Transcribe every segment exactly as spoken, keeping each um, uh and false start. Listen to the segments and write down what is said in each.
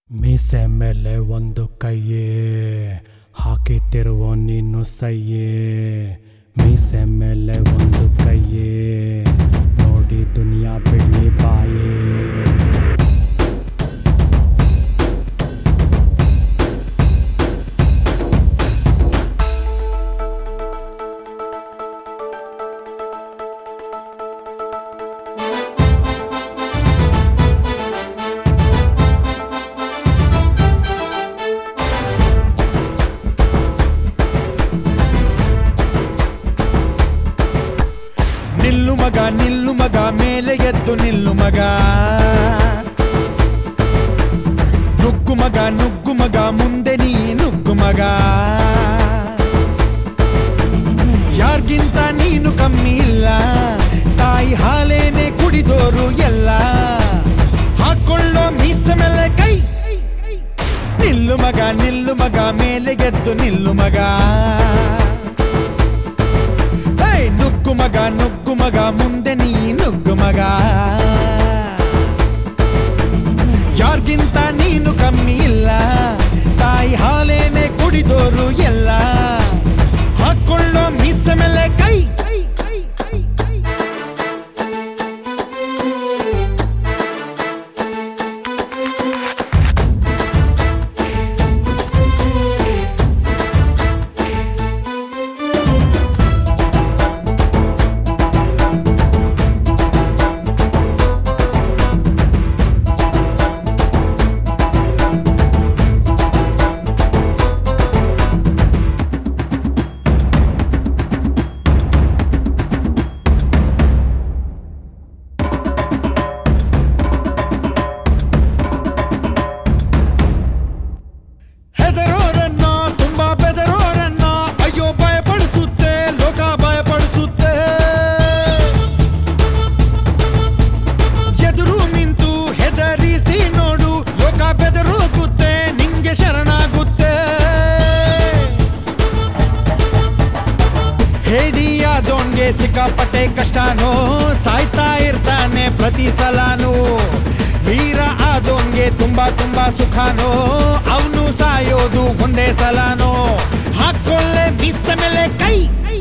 ಮೀಸೆ ಮೇಲೆ ಒಂದು ಕೈಯೇ ಹಾಕಿತಿರುವ ನೀನು ಸೈಯೇ. ಮೀಸೆ ಮೇಲೆ ಒಂದು ಕೈಯೇ ನೋಡಿ ದುನಿಯಾ ಬಿಡ್ಲಿ ಬಾಯೇ. ನಿಲ್ಲು ಮಗ ನಿಲ್ಲು ಮಗ ಮೇಲೆ ಎದ್ದು ನಿಲ್ಲು ಮಗ. ನುಗ್ಗು ಮಗ ನುಗ್ಗು ಮಗ ಮುಂದೆ ನೀ ನುಗ್ಗು ಮಗ. ಯಾರ್ಗಿಂತ ನೀನು ಕಮ್ಮಿ ಇಲ್ಲ, ತಾಯಿ ಹಾಲೇನೆ ಕುಡಿದೋರು ಎಲ್ಲ. ಹಾಕೊಳ್ಳೋ ಮೀಸೆ ಮೇಲೆ ಕೈ. ನಿಲ್ಲು ಮಗ ನಿಲ್ಲು ಮಗ ಮೇಲೆ ಎದ್ದು ನಿಲ್ಲು ಮಗ. ನುಗ್ಗು ಮಗ ನುಗ್ಗು ಮಗ ಮುಂದೆ ನೀ ನುಗ್ಗು ಮಗ. ಯಾರ್ಗಿಂತ ನೀನು ಕಮ್ಮಿ ಇಲ್ಲ, ತಾಯಿ ಹಾಲೇನೆ ಕುಡಿದೋರು ಎಲ್ಲ. ಹಾಕೊಳ್ಳೋ ಮೀಸೆ ಮೇಲೆ ಕೈ. ಹೇಡಿಯಾದೋನ್ಗೆ ಸಿಕ್ಕಾಪಟ್ಟೆ ಕಷ್ಟನೋ, ಸಾಯ್ತಾ ಇರ್ತಾನೆ ಪ್ರತಿ ಸಲಾನು. ವೀರ ಆದೋನ್ಗೆ ತುಂಬಾ ತುಂಬಾ ಸುಖನೋ, ಅವನು ಸಾಯೋದು ಒಂದೇ ಸಲಾನೋ. ಹಾಕೊಳ್ಳೆ ಮೀಸೆ ಮೇಲೆ ಕೈ.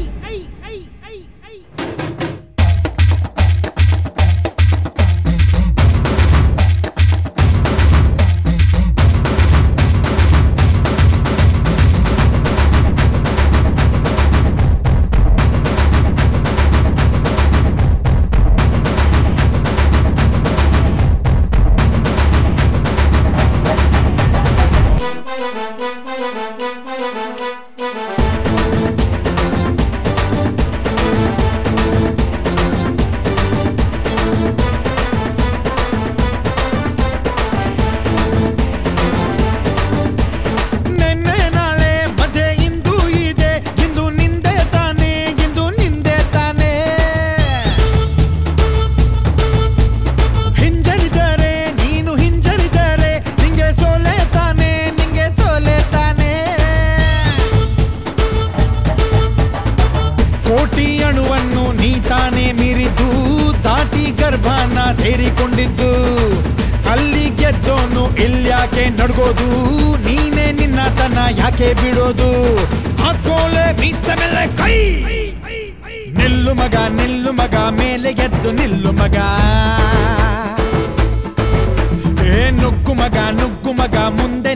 ಕೋಟಿ ಅಣುವನ್ನು ನೀ ತಾನೇ ಮೀರಿದ್ದು, ದಾಟಿ ಗರ್ಭನ ಸೇರಿಕೊಂಡಿದ್ದು. ಅಲ್ಲಿ ಗೆದ್ದೋನು ಇಲ್ಯಾಕೆ ನಡ್ಗೋದು, ನೀನೇ ನಿನ್ನ ತನ್ನ ಯಾಕೆ ಬಿಡೋದು. ಹಾಕೋಲೆ ಮೀಸೆ ಮೇಲೆ ಕೈ. ನಿಲ್ಲು ಮಗ ನಿಲ್ಲು ಮಗ ಮೇಲೆ ಗೆದ್ದು ನಿಲ್ಲು ಮಗ. ಏ ನುಗ್ಗು ಮಗ ನುಗ್ಗು ಮಗ ಮುಂದೆ